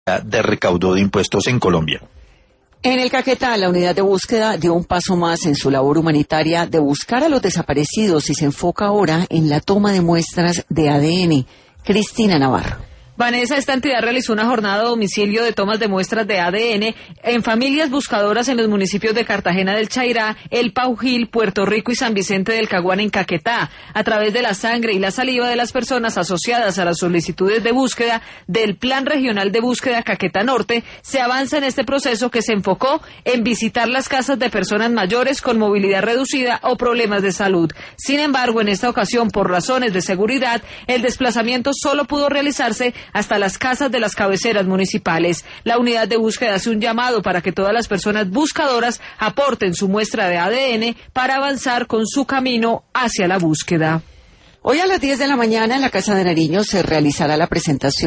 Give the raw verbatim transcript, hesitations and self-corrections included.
de recaudo de impuestos en Colombia. En el Caquetá, la unidad de búsqueda dio un paso más en su labor humanitaria de buscar a los desaparecidos y se enfoca ahora en la toma de muestras de A D N. Cristina Navarro. Vanessa, esta entidad realizó una jornada a domicilio de tomas de muestras de A D N en familias buscadoras en los municipios de Cartagena del Chairá, El Paujil, Puerto Rico y San Vicente del Caguán en Caquetá. A través de la sangre y la saliva de las personas asociadas a las solicitudes de búsqueda del Plan Regional de Búsqueda Caquetá Norte, se avanza en este proceso que se enfocó en visitar las casas de personas mayores con movilidad reducida o problemas de salud. Sin embargo, en esta ocasión, por razones de seguridad, el desplazamiento solo pudo realizarse hasta las casas de las cabeceras municipales. La unidad de búsqueda hace un llamado para que todas las personas buscadoras aporten su muestra de A D N para avanzar con su camino hacia la búsqueda. Hoy a las diez de la mañana en la Casa de Nariño se realizará la presentación